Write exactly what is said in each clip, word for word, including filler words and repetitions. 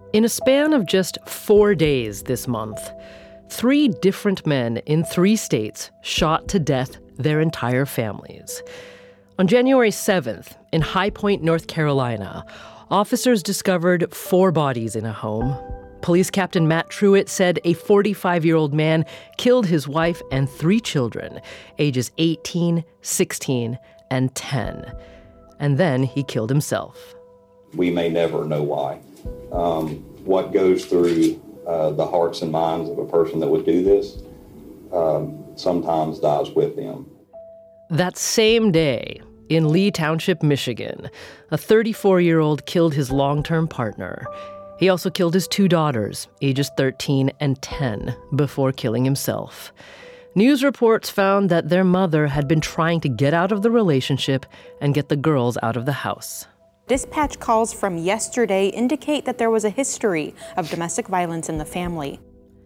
In a span of just four days this month, three different men in three states shot to death their entire families. On January seventh, in High Point, North Carolina, officers discovered four bodies in a home. Police Captain Matt Truitt said a forty-five-year-old man killed his wife and three children, ages eighteen, sixteen, and ten. And then he killed himself. We may never know why. Um, what goes through uh, the hearts and minds of a person that would do this um, sometimes dies with them. That same day, in Lee Township, Michigan, a thirty-four-year-old killed his long-term partner. He also killed his two daughters, ages thirteen and ten, before killing himself. News reports found that their mother had been trying to get out of the relationship and get the girls out of the house. Dispatch calls from yesterday indicate that there was a history of domestic violence in the family.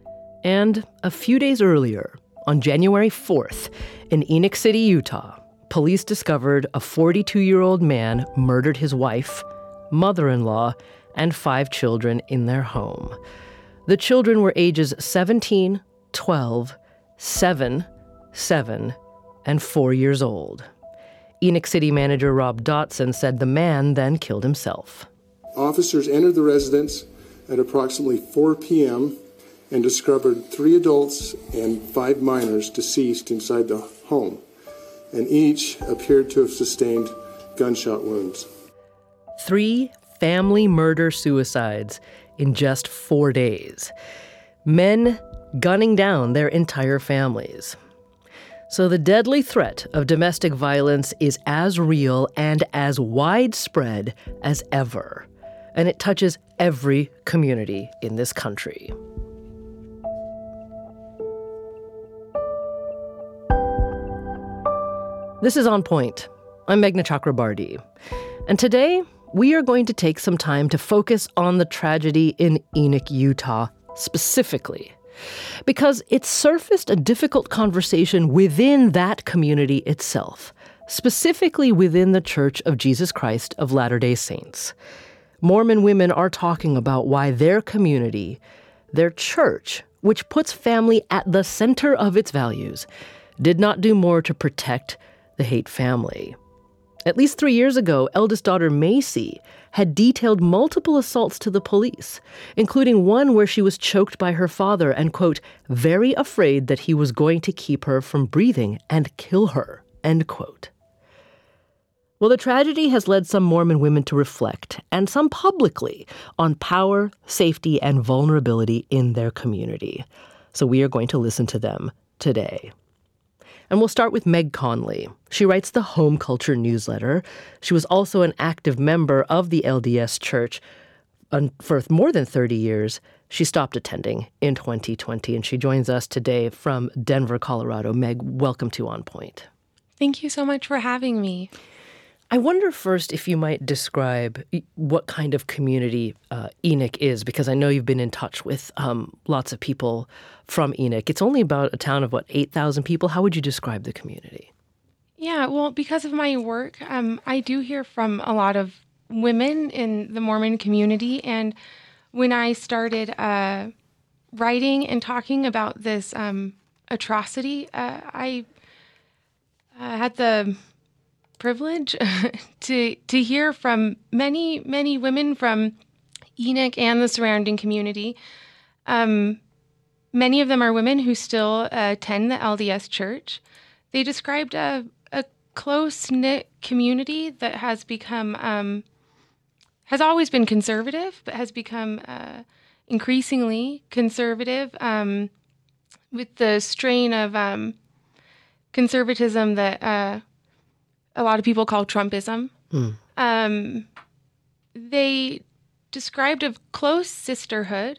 And a few days earlier, on January fourth, in Enoch City, Utah, police discovered a forty-two-year-old man murdered his wife, mother-in-law, and five children in their home. The children were ages seventeen, twelve, seven, seven, and four years old. Enoch City manager Rob Dotson said the man then killed himself. Officers entered the residence at approximately four p.m. and discovered three adults and five minors deceased inside the home, and each appeared to have sustained gunshot wounds. Three family murder-suicides in just four days. Men gunning down their entire families. So the deadly threat of domestic violence is as real and as widespread as ever. And it touches every community in this country. This is On Point. I'm Meghna Chakrabarty. And today, we are going to take some time to focus on the tragedy in Enoch, Utah, specifically, because it surfaced a difficult conversation within that community itself, specifically within the Church of Jesus Christ of Latter-day Saints. Mormon women are talking about why their community, their church, which puts family at the center of its values, did not do more to protect the Haight family. At least three years ago, eldest daughter Macy had detailed multiple assaults to the police, including one where she was choked by her father and, quote, very afraid that he was going to keep her from breathing and kill her, end quote. Well, the tragedy has led some Mormon women to reflect, and some publicly, on power, safety, and vulnerability in their community. So we are going to listen to them today. And we'll start with Meg Conley. She writes the Home Culture newsletter. She was also an active member of the L D S Church for more than thirty years. She stopped attending in twenty twenty, and she joins us today from Denver, Colorado. Meg, welcome to On Point. Thank you so much for having me. I wonder first if you might describe what kind of community uh, Enoch is, because I know you've been in touch with um, lots of people from Enoch. It's only about a town of, what, eight thousand people? How would you describe the community? Yeah, well, because of my work, um, I do hear from a lot of women in the Mormon community. And when I started uh, writing and talking about this um, atrocity, uh, I uh, had the privilege to to hear from many, many women from Enoch and the surrounding community. Um, many of them are women who still uh, attend the L D S Church. They described a, a close-knit community that has become, um, has always been conservative, but has become uh, increasingly conservative um, with the strain of um, conservatism that uh, a lot of people call Trumpism. Mm. Um, they described a close sisterhood,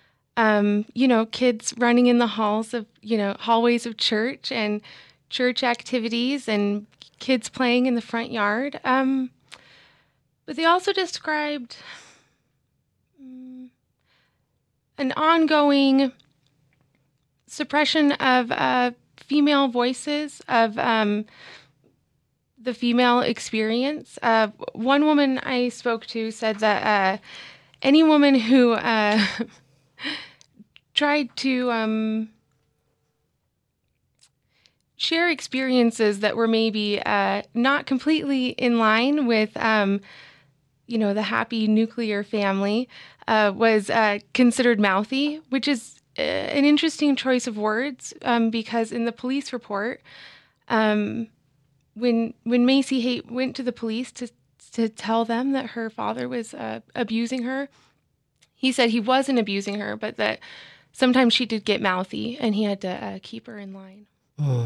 um, you know, kids running in the halls of, you know, hallways of church and church activities and kids playing in the front yard. Um, but they also described um, an ongoing suppression of uh, female voices, of um the female experience. Uh, one woman I spoke to said that uh, any woman who uh, tried to um, share experiences that were maybe uh, not completely in line with, um, you know, the happy nuclear family uh, was uh, considered mouthy, which is uh, an interesting choice of words um, because in the police report, um, when when Macy Haight went to the police to to tell them that her father was uh, abusing her, he said he wasn't abusing her, but that sometimes she did get mouthy and he had to uh, keep her in line. Mm.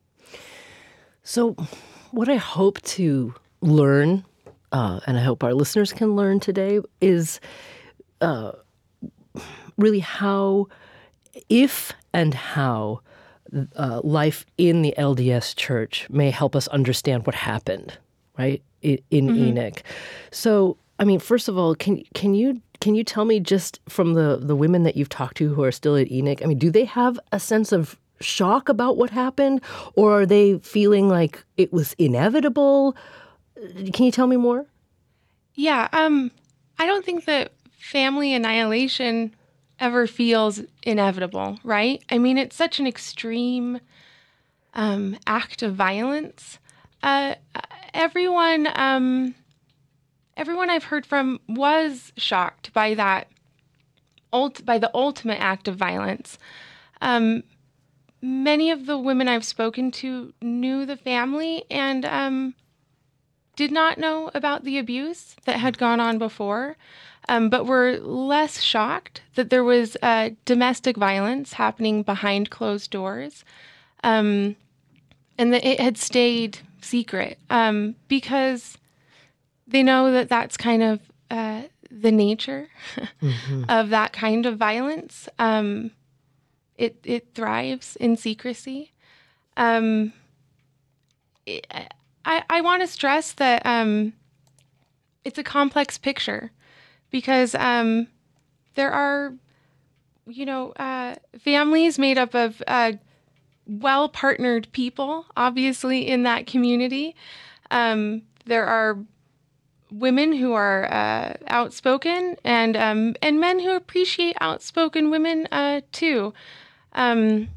So what I hope to learn, uh, and I hope our listeners can learn today, is uh, really how, if and how uh, life in the L D S church may help us understand what happened, right, in, in mm-hmm. Enoch. So, I mean, first of all, can can you can you tell me just from the, the women that you've talked to who are still at Enoch, I mean, do they have a sense of shock about what happened, or are they feeling like it was inevitable? Can you tell me more? Yeah, um, I don't think that family annihilation ever feels inevitable, right? I mean, it's such an extreme um, act of violence. Uh, everyone, um, everyone I've heard from was shocked by that, ult- by the ultimate act of violence. Um, many of the women I've spoken to knew the family and um, did not know about the abuse that had gone on before, um, but were less shocked that there was uh, domestic violence happening behind closed doors, um, and that it had stayed secret um, because they know that that's kind of uh, the nature mm-hmm. of that kind of violence. Um, it it thrives in secrecy. Um, it, I, I want to stress that um, it's a complex picture because um, there are, you know, uh, families made up of uh, well-partnered people, obviously, in that community. Um, there are women who are uh, outspoken and um, and men who appreciate outspoken women uh, too. Um,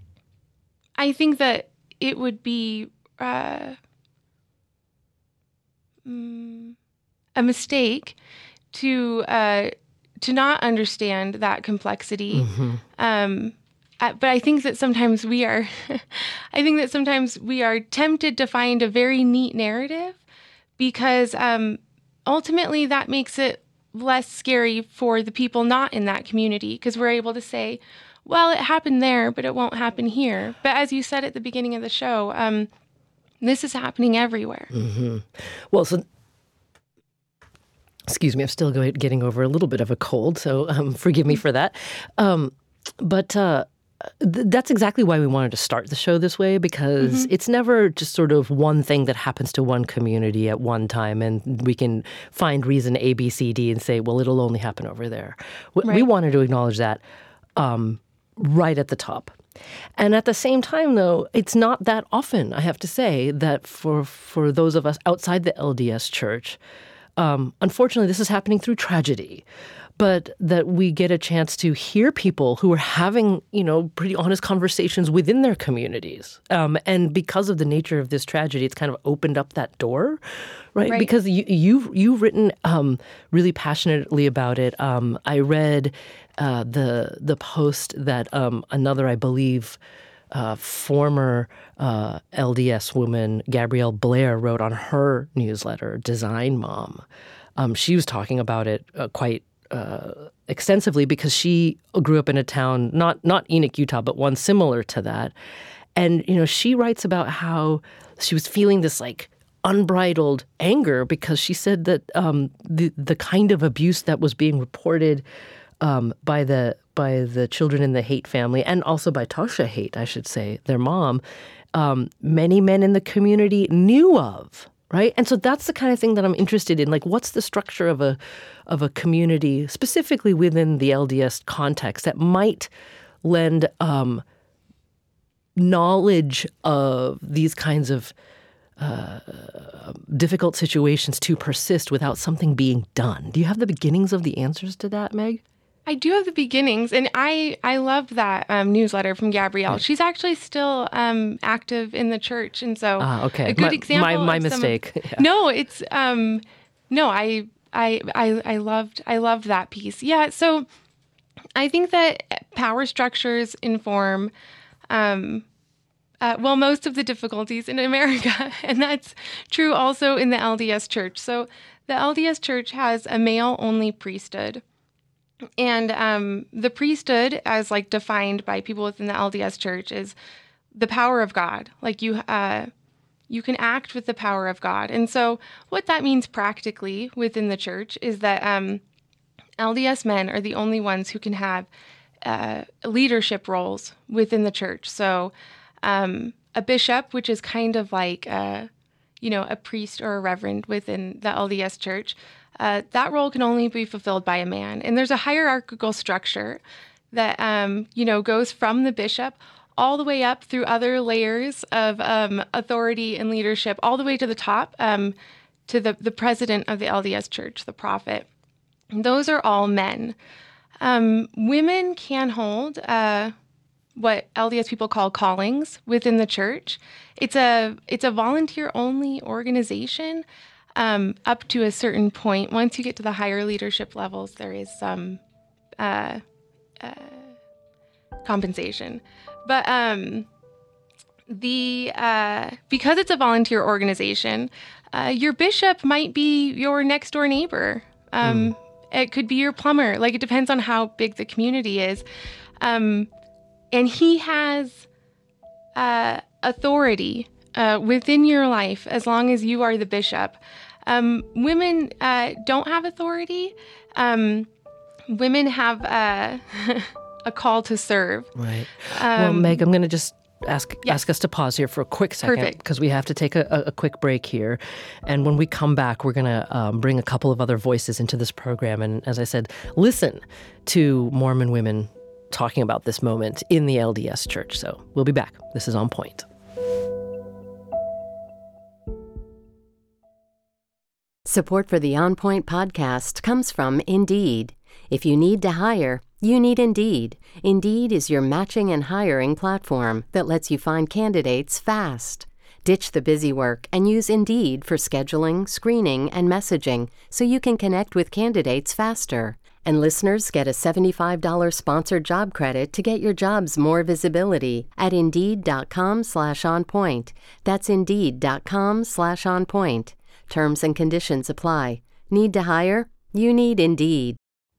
I think that it would be uh, a mistake to uh, to not understand that complexity. Mm-hmm. Um, but I think that sometimes we are, I think that sometimes we are tempted to find a very neat narrative because um, ultimately that makes it less scary for the people not in that community because we're able to say, well, it happened there, but it won't happen here. But as you said at the beginning of the show, um, this is happening everywhere. Mm-hmm. Well, so, excuse me, I'm still going, getting over a little bit of a cold, so um, forgive me for that. Um, but uh, th- that's exactly why we wanted to start the show this way, because mm-hmm. it's never just sort of one thing that happens to one community at one time, and we can find reason A, B, C, D and say, well, it'll only happen over there. W- right. We wanted to acknowledge that um, right at the top. And at the same time, though, it's not that often, I have to say, that for for those of us outside the L D S church, um, unfortunately, this is happening through tragedy, but that we get a chance to hear people who are having, you know, pretty honest conversations within their communities. Um, and because of the nature of this tragedy, it's kind of opened up that door, right? right. Because you, you've, you've written um, really passionately about it. Um, I read uh, the the post that um, another, I believe, uh, former uh, L D S woman, Gabrielle Blair, wrote on her newsletter, Design Mom. Um, she was talking about it uh, quite Uh, extensively because she grew up in a town, not not Enoch, Utah, but one similar to that. And, you know, she writes about how she was feeling this like unbridled anger because she said that um, the the kind of abuse that was being reported um, by the by the children in the Haight family, and also by Tasha Haight, I should say, their mom, um, many men in the community knew of. Right. And so that's the kind of thing that I'm interested in. Like, what's the structure of a of a community, specifically within the L D S context, that might lend um, knowledge of these kinds of uh, difficult situations to persist without something being done? Do you have the beginnings of the answers to that, Meg? I do have the beginnings, and I, I love that um, newsletter from Gabrielle. She's actually still um, active in the church, and so ah, okay. a good my, example. My, my of mistake. Some, yeah. No, it's um, no. I, I I I loved I loved that piece. Yeah. So I think that power structures inform, um, uh, well, most of the difficulties in America, and that's true also in the L D S Church. So the L D S Church has a male-only priesthood. And um, the priesthood, as like defined by people within the L D S Church, is the power of God. Like you, uh, you can act with the power of God. And so, what that means practically within the church is that um, L D S men are the only ones who can have uh, leadership roles within the church. So, um, a bishop, which is kind of like a, you know, a priest or a reverend within the L D S Church. Uh, that role can only be fulfilled by a man. And there's a hierarchical structure that, um, you know, goes from the bishop all the way up through other layers of um, authority and leadership, all the way to the top, um, to the, the president of the L D S Church, the prophet. And those are all men. Um, women can hold uh, what L D S people call callings within the church. It's a it's a volunteer-only organization. Um, up to a certain point. Once you get to the higher leadership levels, there is some uh, uh, compensation. But um, the uh, because it's a volunteer organization, uh, your bishop might be your next door neighbor. Um, mm. It could be your plumber. Like, it depends on how big the community is. Um, and he has uh, authority uh, within your life as long as you are the bishop. Um, women uh, don't have authority. Um, women have uh, a call to serve. Right. Um, well, Meg, I'm going to just ask yes. ask us to pause here for a quick second Perfect. because we have to take a, a quick break here. And when we come back, we're going to um, bring a couple of other voices into this program. And as I said, listen to Mormon women talking about this moment in the L D S Church. So we'll be back. This is On Point. Support for the On Point podcast comes from Indeed. If you need to hire, you need Indeed. Indeed is your matching and hiring platform that lets you find candidates fast. Ditch the busy work and use Indeed for scheduling, screening, and messaging so you can connect with candidates faster. And listeners get a seventy-five dollars sponsored job credit to get your jobs more visibility at Indeed.com slash onpoint. That's Indeed.com slash onpoint. Terms and conditions apply. Need to hire? You need Indeed.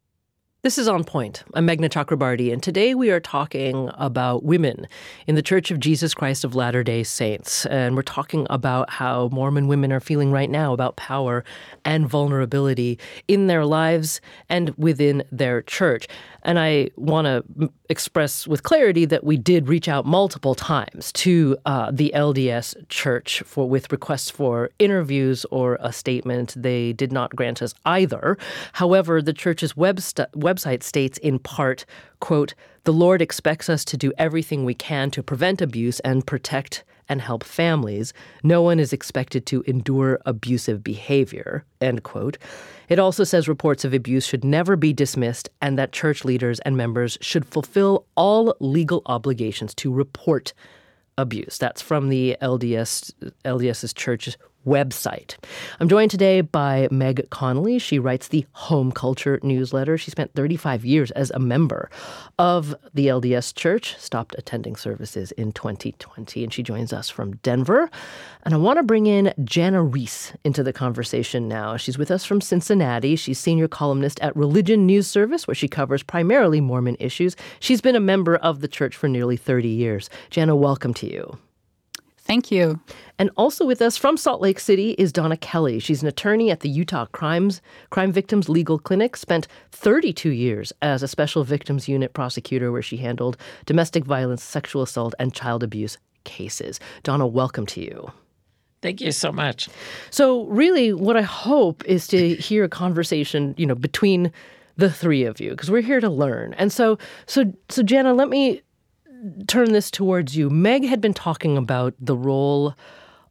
This is On Point. I'm Meghna Chakrabarty, and today we are talking about women in the Church of Jesus Christ of Latter-day Saints. And we're talking about how Mormon women are feeling right now about power and vulnerability in their lives and within their church. And I want to express with clarity that we did reach out multiple times to uh, the L D S Church for with requests for interviews or a statement. They did not grant us either. However, the church's web st- website states in part, quote, "The Lord expects us to do everything we can to prevent abuse and protect and help families. No one is expected to endure abusive behavior," end quote. It also says reports of abuse should never be dismissed and that church leaders and members should fulfill all legal obligations to report abuse. That's from the L D S LDS's church's website. I'm joined today by Meg Connolly. She writes the Home Culture newsletter. She spent thirty-five years as a member of the L D S Church, stopped attending services in twenty twenty, and she joins us from Denver. And I want to bring in Jana Reese into the conversation now. She's with us from Cincinnati. She's senior columnist at Religion News Service, where she covers primarily Mormon issues. She's been a member of the church for nearly thirty years. Jana, welcome to you. Thank you. And also with us from Salt Lake City is Donna Kelly. She's an attorney at the Utah Crimes Crime Victims Legal Clinic, spent thirty-two years as a special victims unit prosecutor where she handled domestic violence, sexual assault, and child abuse cases. Donna, welcome to you. Thank you so much. So really what I hope is to hear a conversation, you know, between the three of you, because we're here to learn. And so, so, so Jana, let me turn this towards you. Meg had been talking about the role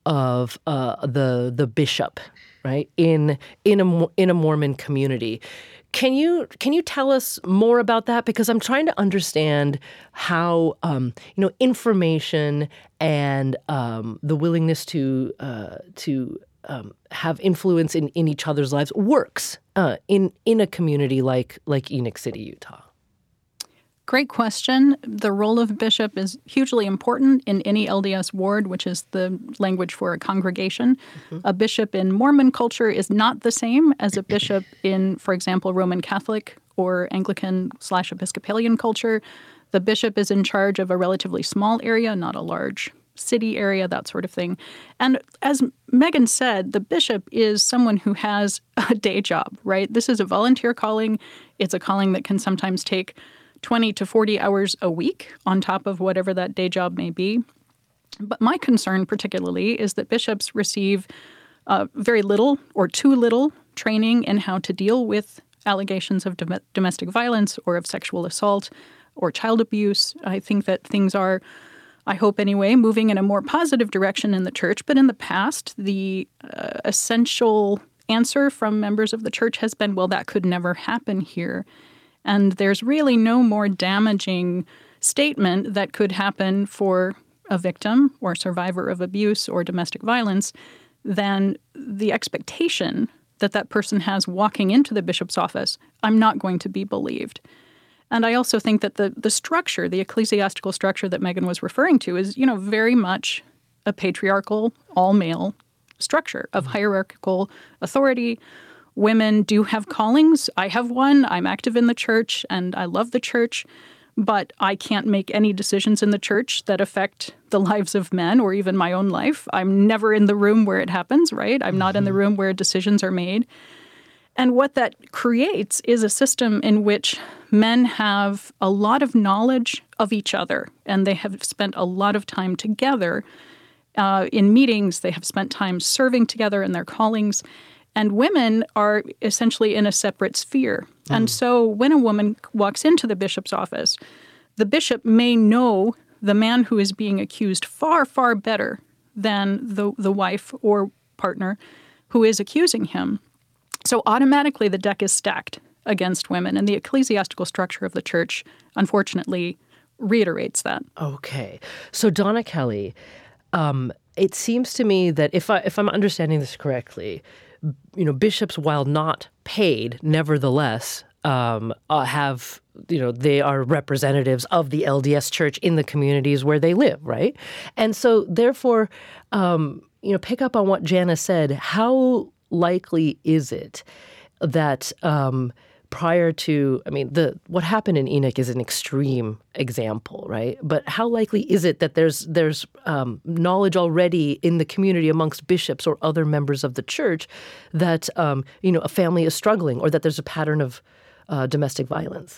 of uh, the the bishop, right, in in a in a Mormon community. Can you can you tell us more about that? Because I'm trying to understand how um, you know information and um, the willingness to uh, to um, have influence in, in each other's lives works uh, in in a community like like Enoch City, Utah. Great question. The role of bishop is hugely important in any L D S ward, which is the language for a congregation. Mm-hmm. A bishop in Mormon culture is not the same as a bishop in, for example, Roman Catholic or Anglican slash Episcopalian culture. The bishop is in charge of a relatively small area, not a large city area, that sort of thing. And as Megan said, the bishop is someone who has a day job, right? This is a volunteer calling. It's a calling that can sometimes take twenty to forty hours a week on top of whatever that day job may be. But my concern particularly is that bishops receive uh, very little or too little training in how to deal with allegations of dom- domestic violence or of sexual assault or child abuse. I think that things are, I hope anyway, moving in a more positive direction in the church. But in the past, the uh, essential answer from members of the church has been, well, that could never happen here. And there's really no more damaging statement that could happen for a victim or survivor of abuse or domestic violence than the expectation that that person has walking into the bishop's office. I'm not going to be believed. And I also think that the the structure, the ecclesiastical structure that Megan was referring to is, you know, very much a patriarchal, all-male structure of hierarchical authority. Women do have callings. I have one. I'm active in the church, and I love the church, but I can't make any decisions in the church that affect the lives of men or even my own life. I'm never in the room where it happens, right? I'm mm-hmm. not in the room where decisions are made. And what that creates is a system in which men have a lot of knowledge of each other, and they have spent a lot of time together uh, in meetings. They have spent time serving together in their callings. And women are essentially in a separate sphere. Mm. And so when a woman walks into the bishop's office, the bishop may know the man who is being accused far, far better than the, the wife or partner who is accusing him. So automatically the deck is stacked against women. And the ecclesiastical structure of the church, unfortunately, reiterates that. Okay. So Donna Kelly, um, it seems to me that if I if I'm understanding this correctly, you know, bishops, while not paid, nevertheless, um, uh, have, you know, they are representatives of the L D S church in the communities where they live, right? And so, therefore, um, you know, pick up on what Jana said. How likely is it that um, prior to, I mean, the what happened in Enoch is an extreme example, right? But how likely is it that there's there's um, knowledge already in the community amongst bishops or other members of the church that um, you know a family is struggling or that there's a pattern of uh, domestic violence?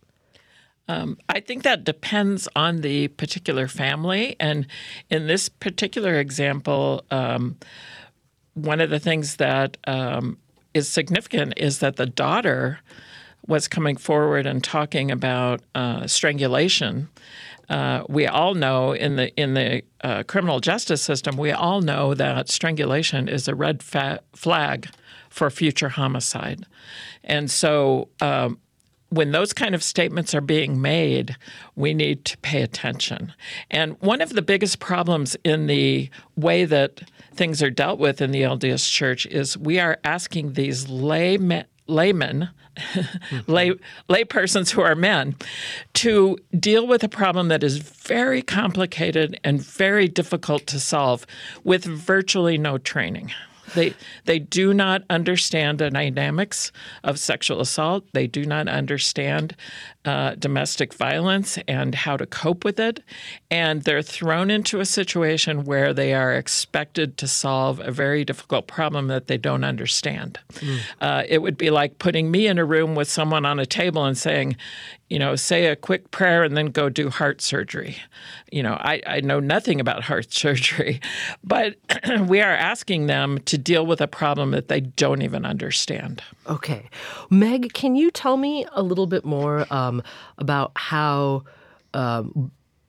Um, I think that depends on the particular family, and in this particular example, um, one of the things that um, is significant is that the daughter was coming forward and talking about uh, strangulation. Uh, we all know in the in the uh, criminal justice system, we all know that strangulation is a red fa- flag for future homicide. And so um, when those kind of statements are being made, we need to pay attention. And one of the biggest problems in the way that things are dealt with in the L D S Church is we are asking these lay me- laymen, mm-hmm. lay lay persons who are men, to deal with a problem that is very complicated and very difficult to solve with virtually no training. They they do not understand the dynamics of sexual assault. They do not understand uh, domestic violence and how to cope with it. And they're thrown into a situation where they are expected to solve a very difficult problem that they don't understand. Mm. Uh, it would be like putting me in a room with someone on a table and saying, you know, say a quick prayer and then go do heart surgery. You know, I, I know nothing about heart surgery, but we are asking them to deal with a problem that they don't even understand. Okay. Meg, can you tell me a little bit more um, about how um,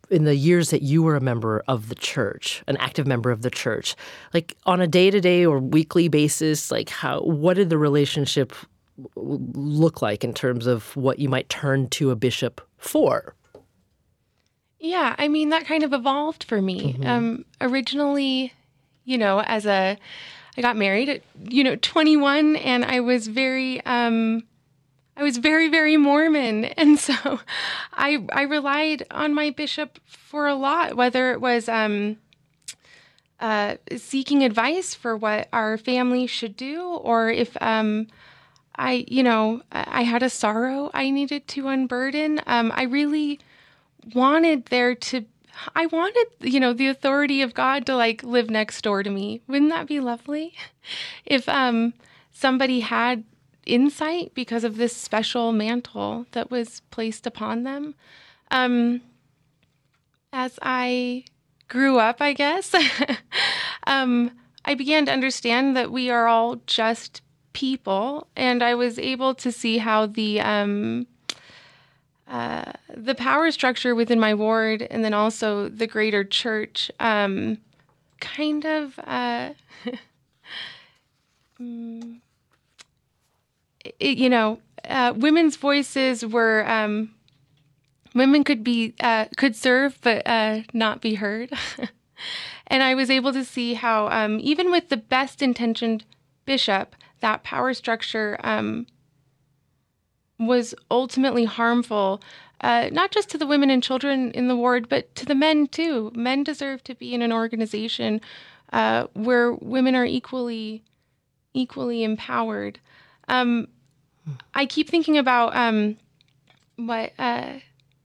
in the years that you were a member of the church, an active member of the church, like on a day-to-day or weekly basis, like how, what did the relationship look like in terms of what you might turn to a bishop for? Yeah, I mean, that kind of evolved for me. Mm-hmm. Um, originally, you know, as a, I got married at, you know, twenty-one, and I was very, um, I was very, very Mormon. And so I I relied on my bishop for a lot, whether it was um, uh, seeking advice for what our family should do, or if um, I, you know, I had a sorrow I needed to unburden. Um, I really wanted there to, I wanted, you know, the authority of God to like live next door to me. Wouldn't that be lovely? If um, somebody had insight because of this special mantle that was placed upon them. Um, as I grew up, I guess, um, I began to understand that we are all just people, and I was able to see how the um, uh, the power structure within my ward, and then also the greater church, um, kind of. Uh, um, It, you know, uh, women's voices were, um, women could be, uh, could serve, but uh, not be heard. And I was able to see how, um, even with the best intentioned bishop, that power structure um, was ultimately harmful, uh, not just to the women and children in the ward, but to the men too. Men deserve to be in an organization uh, where women are equally, equally empowered. Um, I keep thinking about um, what uh,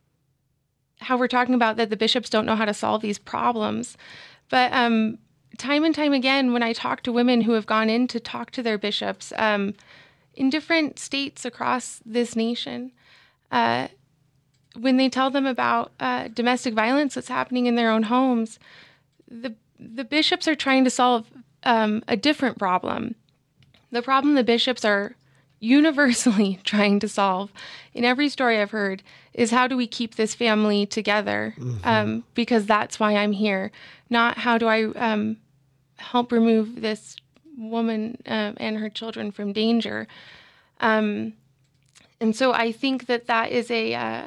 how we're talking about that the bishops don't know how to solve these problems. But um, time and time again, when I talk to women who have gone in to talk to their bishops um, in different states across this nation, uh, when they tell them about uh, domestic violence that's happening in their own homes, the the bishops are trying to solve um, a different problem. The problem the bishops are universally trying to solve in every story I've heard is how do we keep this family together? Mm-hmm. Um, because that's why I'm here. Not how do I um, help remove this woman uh, and her children from danger. Um, and so I think that that is a, uh,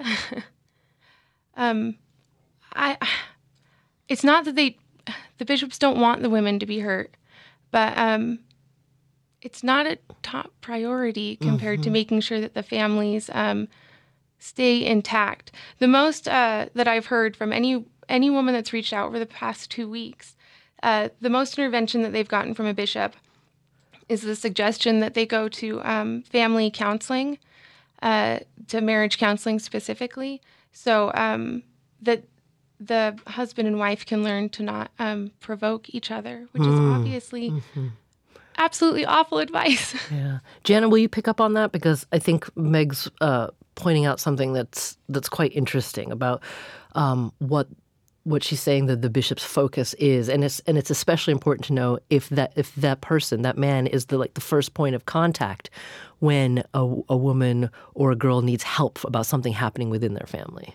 um, I, it's not that they, the bishops don't want the women to be hurt, but um, it's not a top priority compared mm-hmm. to making sure that the families um, stay intact. The most uh, that I've heard from any any woman that's reached out over the past two weeks, uh, the most intervention that they've gotten from a bishop is the suggestion that they go to um, family counseling, uh, to marriage counseling specifically, so um, that the husband and wife can learn to not um, provoke each other, which mm. is obviously... Mm-hmm. absolutely awful advice. Yeah. Jana, will you pick up on that? Because I think Meg's uh, pointing out something that's that's quite interesting about um, what what she's saying that the bishop's focus is, and it's and it's especially important to know if that if that person, that man, is the like the first point of contact when a, a woman or a girl needs help about something happening within their family.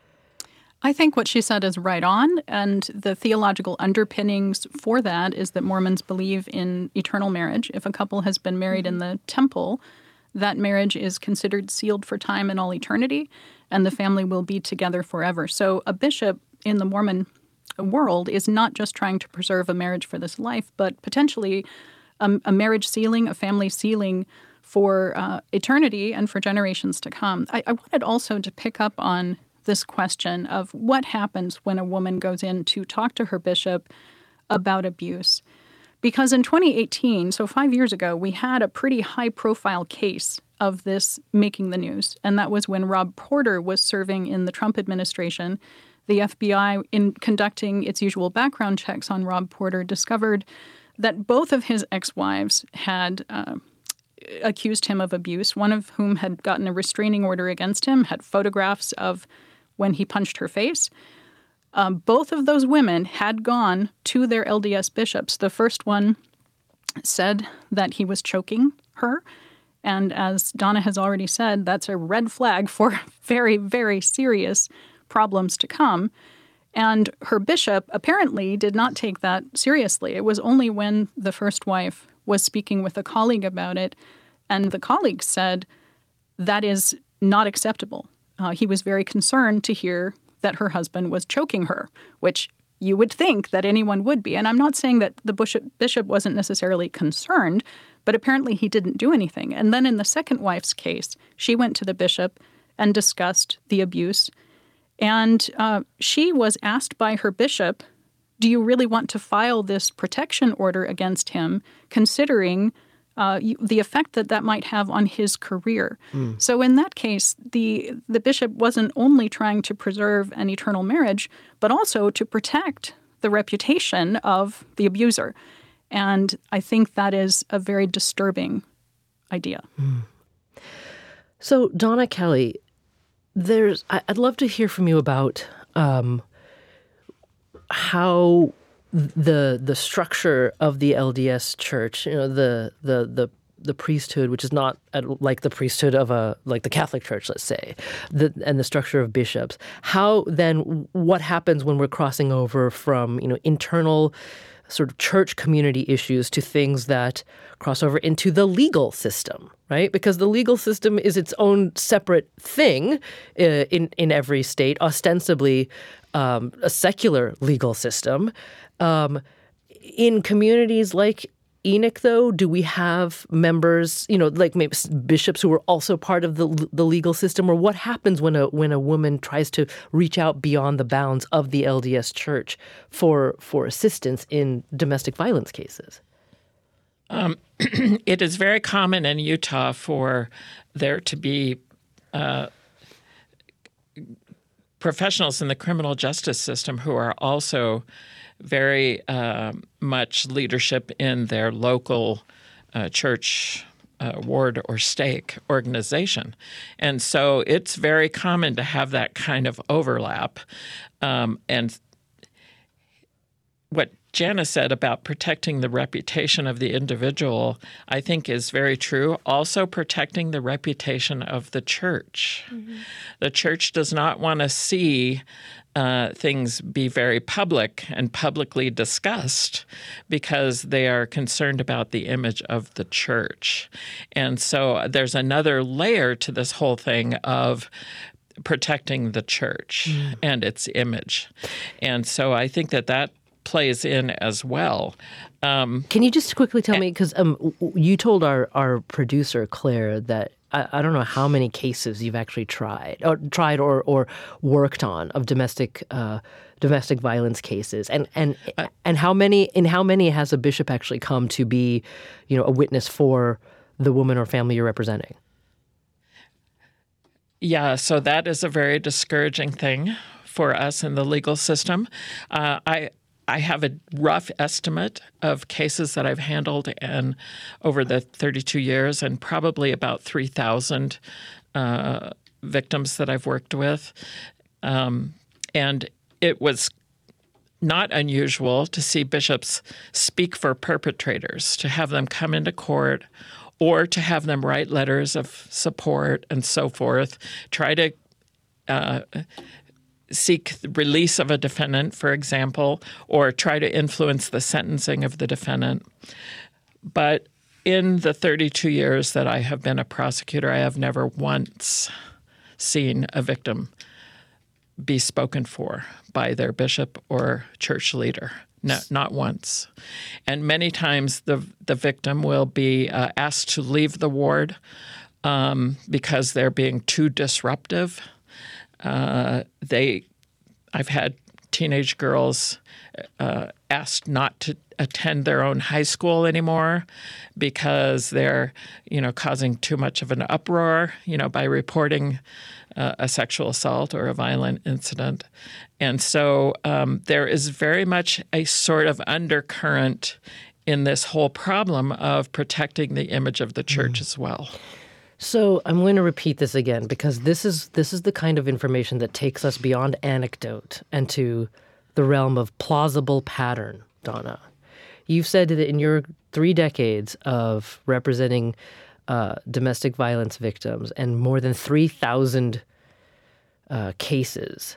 I think what she said is right on, and the theological underpinnings for that is that Mormons believe in eternal marriage. If a couple has been married mm-hmm. in the temple, that marriage is considered sealed for time and all eternity, and the family will be together forever. So a bishop in the Mormon world is not just trying to preserve a marriage for this life, but potentially a, a marriage sealing, a family sealing for uh, eternity and for generations to come. I, I wanted also to pick up on this question of what happens when a woman goes in to talk to her bishop about abuse. Because in twenty eighteen, so five years ago, we had a pretty high-profile case of this making the news, and that was when Rob Porter was serving in the Trump administration. The F B I, in conducting its usual background checks on Rob Porter, discovered that both of his ex-wives had uh, accused him of abuse, one of whom had gotten a restraining order against him, had photographs of when he punched her face. Um, both of those women had gone to their L D S bishops. The first one said that he was choking her. And as Donna has already said, that's a red flag for very, very serious problems to come. And her bishop apparently did not take that seriously. It was only when the first wife was speaking with a colleague about it, and the colleague said, that is not acceptable. Uh, he was very concerned to hear that her husband was choking her, which you would think that anyone would be. And I'm not saying that the bishop, bishop wasn't necessarily concerned, but apparently he didn't do anything. And then in the second wife's case, she went to the bishop and discussed the abuse. And uh, she was asked by her bishop, do you really want to file this protection order against him, considering uh, the effect that that might have on his career? Mm. So in that case, the the bishop wasn't only trying to preserve an eternal marriage, but also to protect the reputation of the abuser. And I think that is a very disturbing idea. Mm. So, Donna Kelly, there's I'd love to hear from you about um, how the the structure of the L D S Church, you know, the the the the priesthood, which is not like the priesthood of a like the Catholic Church, let's say, the, and the structure of bishops. How then? What happens when we're crossing over from, you know, internal sort of church community issues to things that cross over into the legal system, right? Because the legal system is its own separate thing uh, in in every state, ostensibly um, a secular legal system. Um, in communities like Enoch, though, do we have members, you know, like maybe bishops who are also part of the the legal system, or what happens when a when a woman tries to reach out beyond the bounds of the L D S Church for for assistance in domestic violence cases? Um, it is very common in Utah for there to be uh, professionals in the criminal justice system who are also very uh, much leadership in their local uh, church, uh, ward, or stake organization. And so it's very common to have that kind of overlap. Um, and what Jana said about protecting the reputation of the individual, I think is very true. Also protecting the reputation of the church. Mm-hmm. The church does not want to see uh, things be very public and publicly discussed because they are concerned about the image of the church. And so there's another layer to this whole thing of protecting the church mm. and its image. And so I think that that plays in as well. Um, Can you just quickly tell me, because um, you told our, our producer, Claire, that I, I don't know how many cases you've actually tried or tried or, or worked on of domestic uh, domestic violence cases, and and uh, and how many in how many has a bishop actually come to be, you know, a witness for the woman or family you're representing? Yeah, so that is a very discouraging thing for us in the legal system. Uh, I. I have a rough estimate of cases that I've handled in over the thirty-two years, and probably about three thousand uh, victims that I've worked with. Um, and it was not unusual to see bishops speak for perpetrators, to have them come into court, or to have them write letters of support and so forth, try to uh, seek the release of a defendant, for example, or try to influence the sentencing of the defendant. But in the thirty-two years that I have been a prosecutor, I have never once seen a victim be spoken for by their bishop or church leader. No, not once. And many times the the victim will be uh, asked to leave the ward um, because they're being too disruptive. Uh, they, I've had teenage girls uh, asked not to attend their own high school anymore because they're, you know, causing too much of an uproar, you know, by reporting uh, a sexual assault or a violent incident. And so um, there is very much a sort of undercurrent in this whole problem of protecting the image of the church mm. as well. So I'm going to repeat this again, because this is this is the kind of information that takes us beyond anecdote and to the realm of plausible pattern, Donna. You've said that in your three decades of representing uh, domestic violence victims and more than three thousand uh, cases,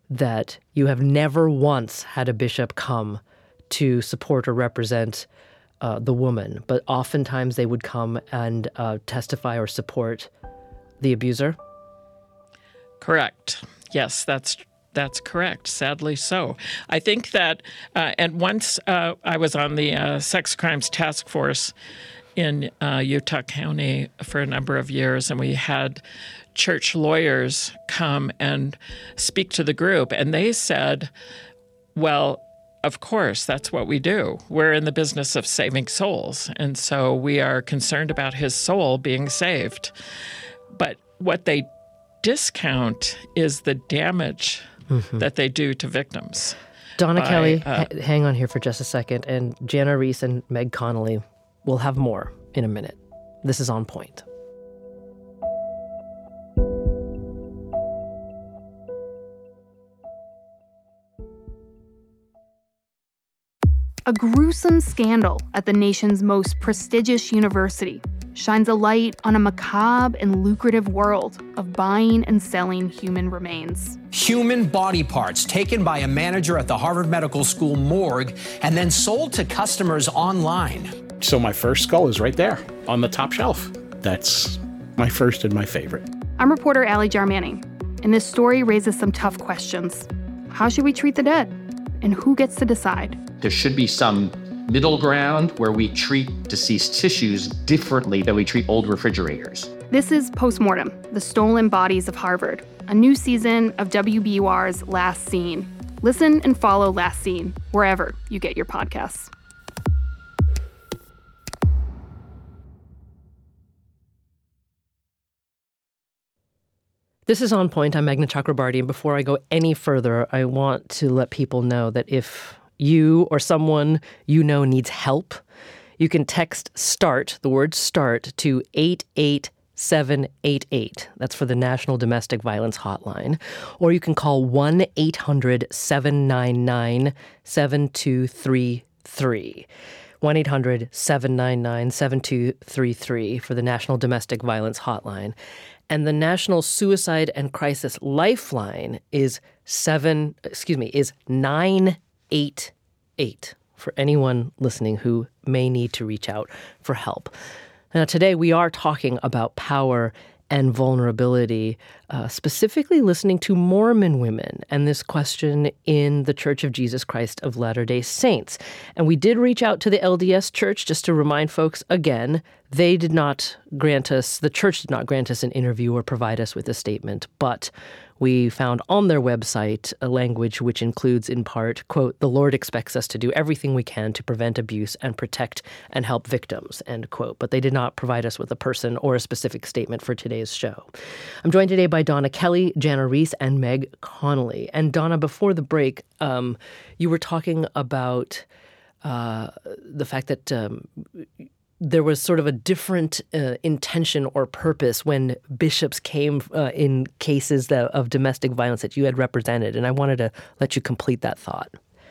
that you have never once had a bishop come to support or represent uh, the woman, but oftentimes they would come and uh, testify or support the abuser? Correct. Yes, that's that's correct. Sadly so. I think that, uh, and once uh, I was on the uh, sex crimes task force in uh, Utah County for a number of years, and we had church lawyers come and speak to the group, and they said, well, of course, that's what we do. We're in the business of saving souls, and so we are concerned about his soul being saved. But what they discount is the damage mm-hmm. that they do to victims. Donna by, Kelly, uh, h- hang on here for just a second, and Jana Reese and Meg Connolly will have more in a minute. This is On Point. A gruesome scandal at the nation's most prestigious university shines a light on a macabre and lucrative world of buying and selling human remains. Human body parts taken by a manager at the Harvard Medical School morgue and then sold to customers online. So my first skull is right there on the top shelf. That's my first and my favorite. I'm reporter Allie Jarmanning, and this story raises some tough questions. How should we treat the dead? And who gets to decide? There should be some middle ground where we treat deceased tissues differently than we treat old refrigerators. This is Postmortem, The Stolen Bodies of Harvard, a new season of W B U R's Last Scene. Listen and follow Last Scene wherever you get your podcasts. This is On Point. I'm Meghna Chakrabarty, and before I go any further, I want to let people know that if you or someone you know needs help, you can text START, the word START, to eight eight seven eight eight. That's for the National Domestic Violence Hotline. Or you can call one eight hundred seven nine nine seven two three three. one eight hundred seven nine nine seven two three three for the National Domestic Violence Hotline. And the National Suicide and Crisis Lifeline is seven, excuse me, is nine eight eight for anyone listening who may need to reach out for help. Now, today we are talking about power and vulnerability, uh, specifically listening to Mormon women and this question in the Church of Jesus Christ of Latter-day Saints. And we did reach out to the L D S Church, just to remind folks again, they did not grant us, the church did not grant us an interview or provide us with a statement, but we found on their website a language which includes in part, quote, "The Lord expects us to do everything we can to prevent abuse and protect and help victims," end quote. But they did not provide us with a person or a specific statement for today's show. I'm joined today by Donna Kelly, Jana Reese, and Meg Connolly. And Donna, before the break, um, you were talking about uh, the fact that um, there was sort of a different uh, intention or purpose when bishops came uh, in cases that, of domestic violence that you had represented. And I wanted to let you complete that thought.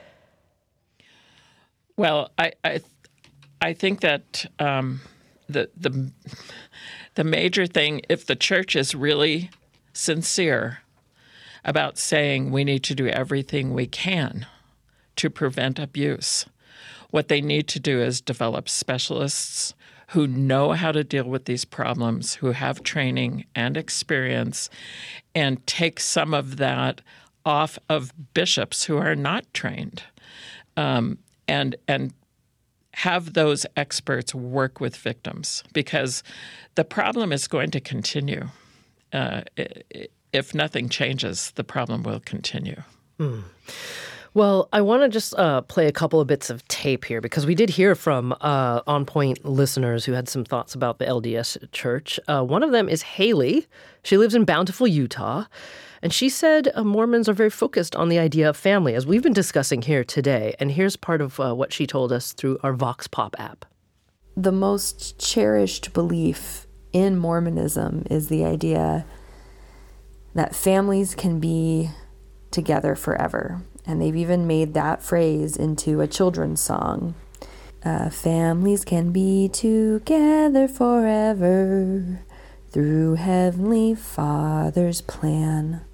Well, I I, I think that um, the the the major thing, if the church is really sincere about saying we need to do everything we can to prevent abuse, what they need to do is develop specialists who know how to deal with these problems, who have training and experience, and take some of that off of bishops who are not trained, um, and and have those experts work with victims, because the problem is going to continue. Uh, if nothing changes, the problem will continue. Hmm. Well, I want to just uh, play a couple of bits of tape here, because we did hear from uh, On Point listeners who had some thoughts about the L D S Church. Uh, one of them is Haley. She lives in Bountiful, Utah. And she said uh, Mormons are very focused on the idea of family, as we've been discussing here today. And here's part of uh, what she told us through our Vox Pop app. The most cherished belief in Mormonism is the idea that families can be together forever. And they've even made that phrase into a children's song. Uh, families can be together forever through Heavenly Father's plan.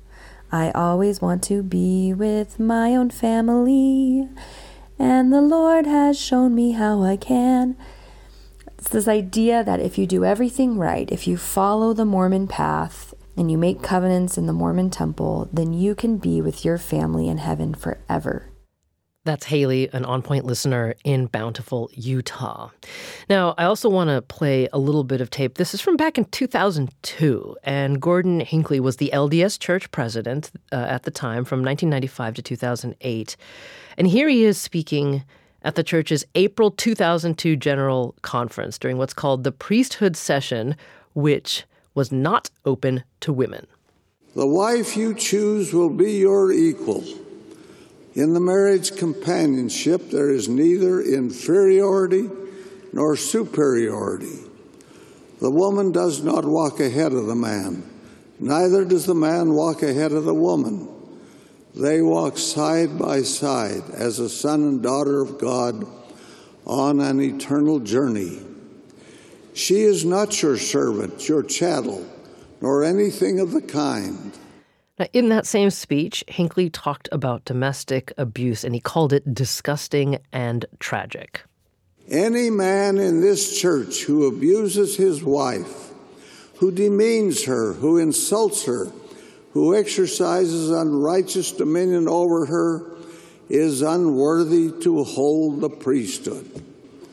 I always want to be with my own family, and the Lord has shown me how I can. It's this idea that if you do everything right, if you follow the Mormon path and you make covenants in the Mormon temple, then you can be with your family in heaven forever. That's Haley, an On Point listener in Bountiful, Utah. Now, I also want to play a little bit of tape. This is from back in two thousand two, and Gordon Hinckley was the L D S Church president uh, at the time from nineteen ninety-five to two thousand eight. And here he is speaking at the church's April two thousand two General Conference during what's called the Priesthood Session, which was not open to women. The wife you choose will be your equal. In the marriage companionship, there is neither inferiority nor superiority. The woman does not walk ahead of the man, neither does the man walk ahead of the woman. They walk side by side as a son and daughter of God on an eternal journey. She is not your servant, your chattel, nor anything of the kind. Now, in that same speech, Hinckley talked about domestic abuse, and he called it disgusting and tragic. Any man in this church who abuses his wife, who demeans her, who insults her, who exercises unrighteous dominion over her, is unworthy to hold the priesthood.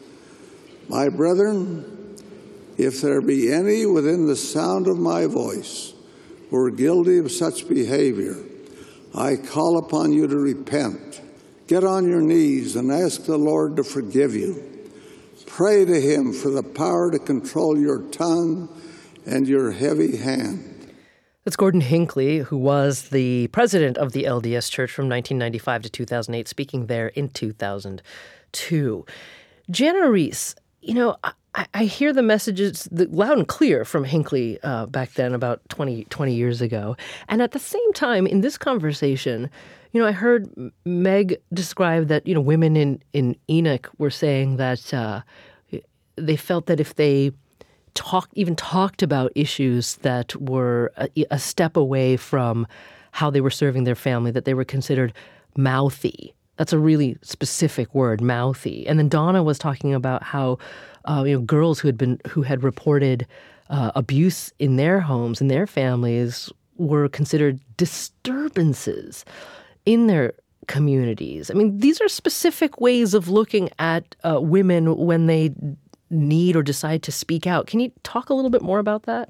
My brethren, if there be any within the sound of my voice who are guilty of such behavior, I call upon you to repent. Get on your knees and ask the Lord to forgive you. Pray to him for the power to control your tongue and your heavy hand. That's Gordon Hinckley, who was the president of the L D S Church from nineteen ninety-five to two thousand eight, speaking there in two thousand two. Jana Reese, you know, I, I hear the messages loud and clear from Hinckley uh, back then, about twenty, twenty years ago. And at the same time, in this conversation, you know, I heard Meg describe that, you know, women in, in Enoch were saying that uh, they felt that if they talk, even talked about issues that were a, a step away from how they were serving their family, that they were considered mouthy. That's a really specific word, mouthy. And then Donna was talking about how uh, you know girls who had been who had reported uh, abuse in their homes, in their families, were considered disturbances in their communities. I mean, these are specific ways of looking at uh, women when they need or decide to speak out. Can you talk a little bit more about that?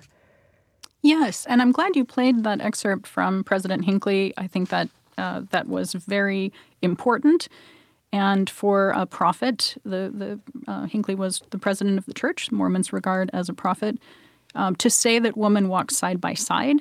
Yes, and I'm glad you played that excerpt from President Hinckley. I think that uh, that was very important. And for a prophet, the, the uh, Hinckley was the president of the church, Mormons regard as a prophet, um, to say that woman walks side by side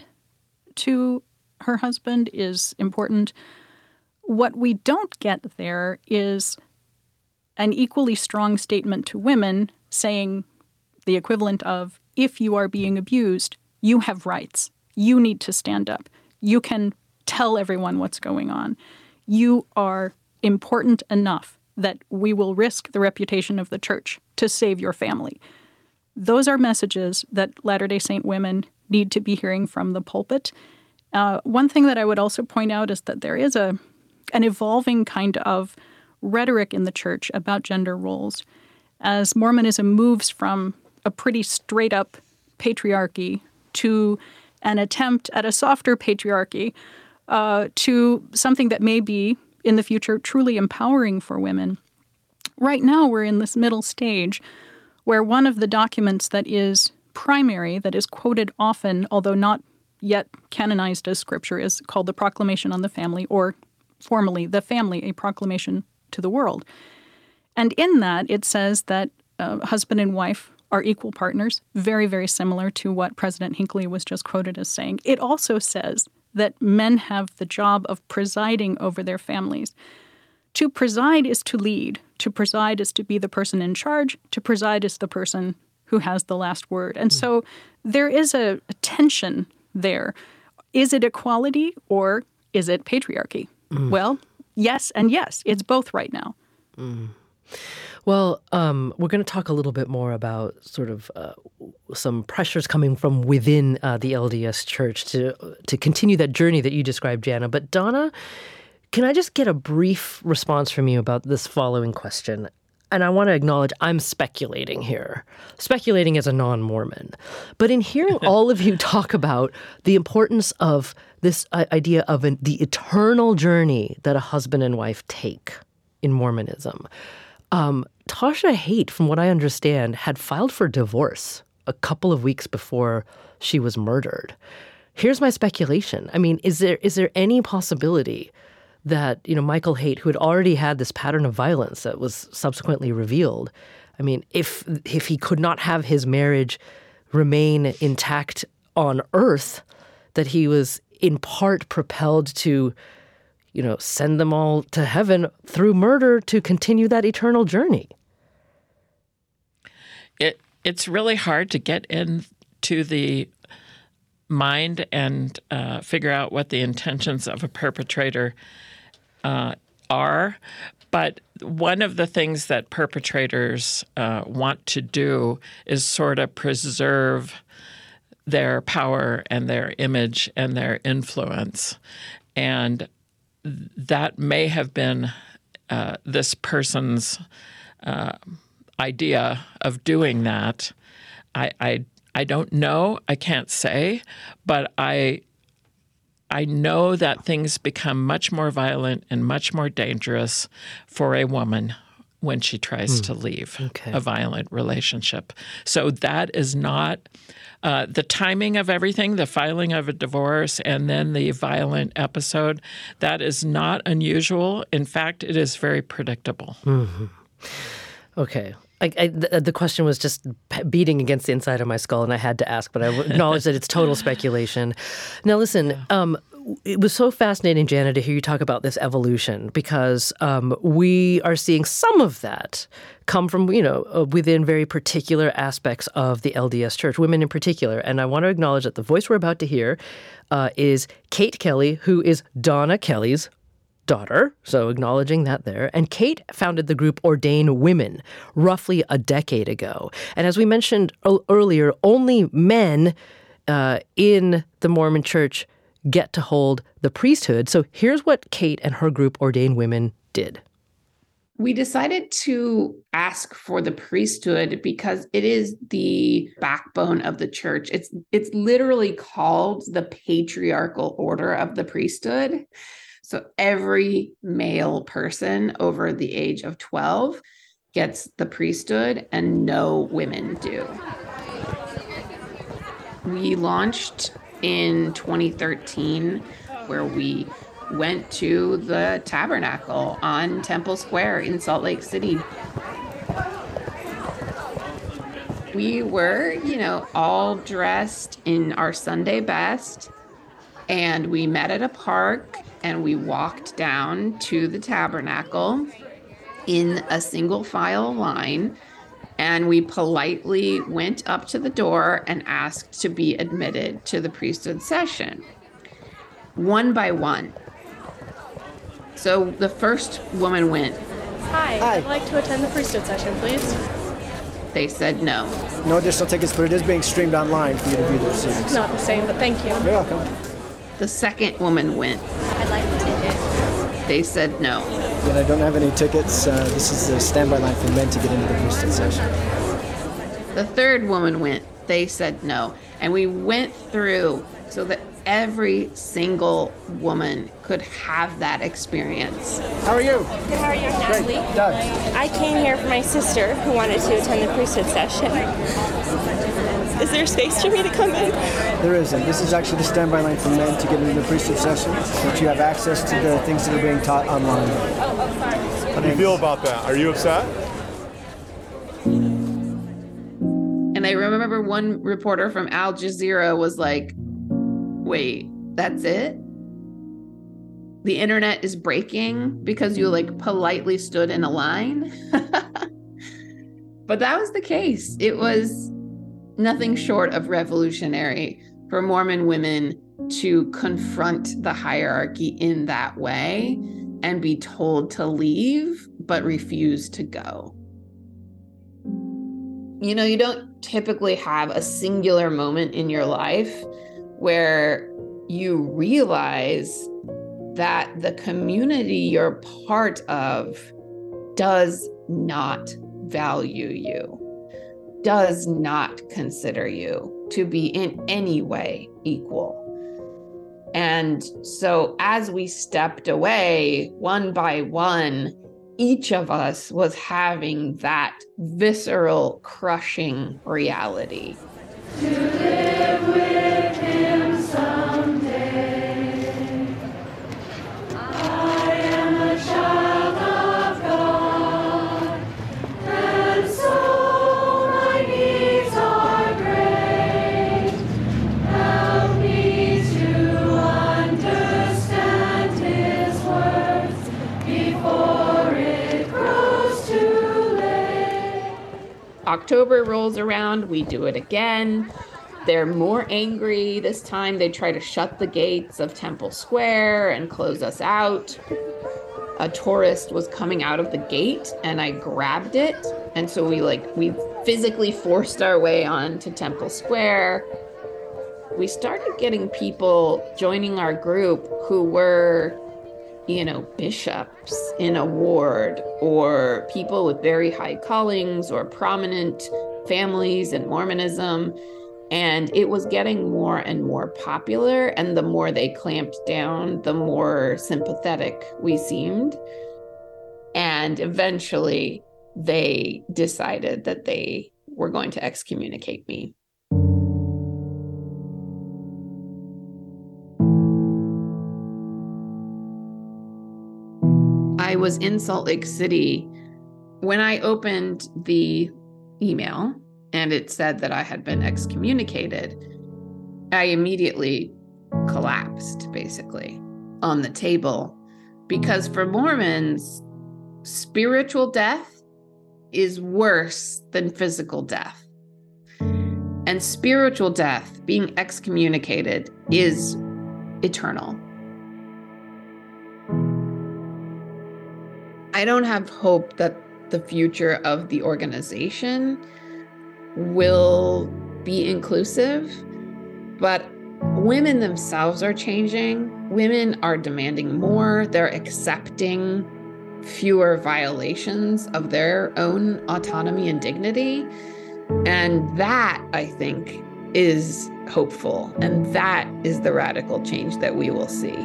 to her husband is important. What we don't get there is an equally strong statement to women saying the equivalent of, if you are being abused, you have rights. You need to stand up. You can tell everyone what's going on. You are important enough that we will risk the reputation of the church to save your family. Those are messages that Latter-day Saint women need to be hearing from the pulpit. Uh, one thing that I would also point out is that there is a an evolving kind of rhetoric in the church about gender roles as Mormonism moves from a pretty straight-up patriarchy to an attempt at a softer patriarchy uh, to something that may be, in the future, truly empowering for women. Right now, we're in this middle stage where one of the documents that is primary, that is quoted often, although not yet canonized as scripture, is called the Proclamation on the Family, or formally, the Family, a Proclamation to the World. And in that, it says that uh, husband and wife are equal partners, very, very similar to what President Hinckley was just quoted as saying. It also says that men have the job of presiding over their families. To preside is to lead. To preside is to be the person in charge. To preside is the person who has the last word. And mm. so there is a, a tension there. Is it equality or is it patriarchy? Mm. Well, yes and yes. It's both right now. Mm. Well, um, we're going to talk a little bit more about sort of uh, some pressures coming from within uh, the L D S Church to to continue that journey that you described, Jana. But Donna, can I just get a brief response from you about this following question? And I want to acknowledge I'm speculating here, speculating as a non-Mormon. But in hearing all of you talk about the importance of this uh, idea of an, the eternal journey that a husband and wife take in Mormonism, um, Tasha Haight, from what I understand, had filed for divorce a couple of weeks before she was murdered. Here's my speculation. I mean, is there is there any possibility that, you know, Michael Haight, who had already had this pattern of violence that was subsequently revealed, I mean, if if he could not have his marriage remain intact on earth, that he was in part propelled to, you know, send them all to heaven through murder to continue that eternal journey? It it's really hard to get into the mind and uh, figure out what the intentions of a perpetrator uh, are. But one of the things that perpetrators uh, want to do is sort of preserve their power and their image and their influence. And that may have been uh, this person's uh, idea of doing that. I, I I don't know. I can't say, but I I know that things become much more violent and much more dangerous for a woman when she tries mm. to leave okay. a violent relationship. So that is not uh, the timing of everything, the filing of a divorce, and then the violent episode. That is not unusual. In fact, it is very predictable. Mm-hmm. Okay. I, I, the, the question was just beating against the inside of my skull, and I had to ask, but I acknowledge that it's total speculation. Now, listen, um, it was so fascinating, Jana, to hear you talk about this evolution, because um, we are seeing some of that come from, you know, uh, within very particular aspects of the L D S Church, women in particular. And I want to acknowledge that the voice we're about to hear uh, is Kate Kelly, who is Donna Kelly's daughter, so acknowledging that there. And Kate founded the group Ordain Women roughly a decade ago. And as we mentioned earlier, only men uh, in the Mormon Church get to hold the priesthood. So here's what Kate and her group Ordain Women did. We decided to ask for the priesthood because it is the backbone of the church. It's it's literally called the patriarchal order of the priesthood. So every male person over the age of twelve gets the priesthood, and no women do. We launched in twenty thirteen, where we went to the Tabernacle on Temple Square in Salt Lake City. We were, you know, all dressed in our Sunday best, and we met at a park. And we walked down to the tabernacle in a single file line, and we politely went up to the door and asked to be admitted to the priesthood session, one by one. So the first woman went. Hi, Hi. I'd like to attend the priesthood session, please. They said no. No additional tickets, but it is being streamed online for you to view the proceedings. It's not the same, but thank you. You're welcome. The second woman went. I'd like a ticket. They said no. And I don't have any tickets. Uh, this is the standby line for men to get into the priesthood session. The third woman went. They said no. And we went through so that every single woman could have that experience. How are you? Good, how are you, Natalie? Great. Doug. I came here for my sister who wanted to attend the priesthood session. Is there space for me to come in? There isn't. This is actually the standby line for men to get into the priesthood session, but you have access to the things that are being taught online. Oh, oh sorry. How do you feel about that? Are you upset? And I remember one reporter from Al Jazeera was like, wait, that's it? The internet is breaking because you like politely stood in a line? But that was the case. It was nothing short of revolutionary for Mormon women to confront the hierarchy in that way and be told to leave, but refuse to go. You know, you don't typically have a singular moment in your life where you realize that the community you're part of does not value you, does not consider you to be in any way equal. And so as we stepped away one by one, each of us was having that visceral, crushing reality. To live with him someday. I am a child of God, and so my needs are great. Help me to understand his words before it grows too late. October rolls around, we do it again. They're more angry this time. They try to shut the gates of Temple Square and close us out. A tourist was coming out of the gate and I grabbed it. And so we like, we physically forced our way onto Temple Square. We started getting people joining our group who were, you know, bishops in a ward or people with very high callings or prominent families in Mormonism. And it was getting more and more popular. And the more they clamped down, the more sympathetic we seemed. And eventually they decided that they were going to excommunicate me. I was in Salt Lake City when I opened the email and it said that I had been excommunicated. I immediately collapsed, basically, on the table, because for Mormons, spiritual death is worse than physical death. And spiritual death, being excommunicated, is eternal. I don't have hope that the future of the organization will be inclusive, but women themselves are changing. Women are demanding more. They're accepting fewer violations of their own autonomy and dignity. And that, I think, is hopeful. And that is the radical change that we will see.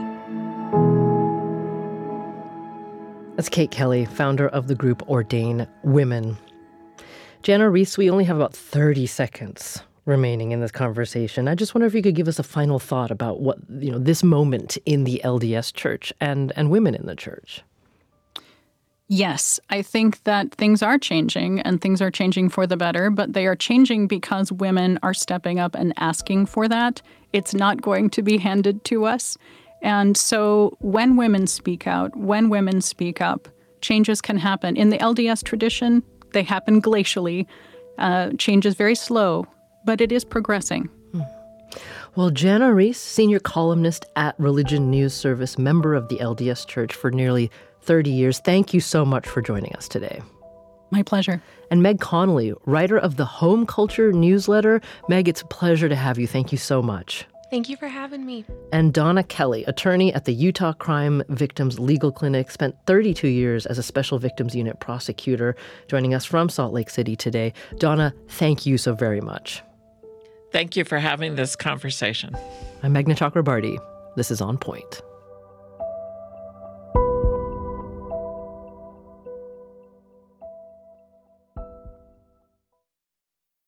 That's Kate Kelly, founder of the group Ordain Women. Jana Riis, we only have about thirty seconds remaining in this conversation. I just wonder if you could give us a final thought about what, you know, this moment in the L D S Church and, and women in the church. Yes, I think that things are changing and things are changing for the better, but they are changing because women are stepping up and asking for that. It's not going to be handed to us. And so when women speak out, when women speak up, changes can happen. In the L D S tradition, they happen glacially. Uh, change is very slow, but it is progressing. Hmm. Well, Jana Riis, senior columnist at Religion News Service, member of the L D S Church for nearly thirty years, thank you so much for joining us today. My pleasure. And Meg Connolly, writer of the Home Culture newsletter. Meg, it's a pleasure to have you. Thank you so much. Thank you for having me. And Donna Kelly, attorney at the Utah Crime Victims Legal Clinic, spent thirty-two years as a Special Victims Unit prosecutor, joining us from Salt Lake City today. Donna, thank you so very much. Thank you for having this conversation. I'm Meghna Chakrabarty. This is On Point.